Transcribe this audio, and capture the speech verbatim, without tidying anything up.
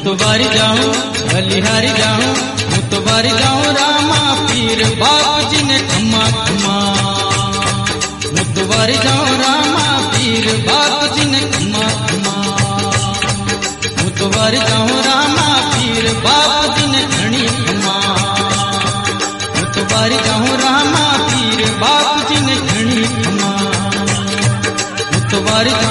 मुतवारी जाऊं बलिहारी जाऊं मुतवारी जाऊं रामा पीर बाप जी ने खम्मा खम्मा मुतवारी जाऊं रामा पीर बाप जी ने खम्मा खम्मा मुतवारी जाऊं रामा पीर बाप जी ने घणी खम्मा मुतवारी जाऊं रामा पीर बाप जी ने घणी खम्मा मुतवारी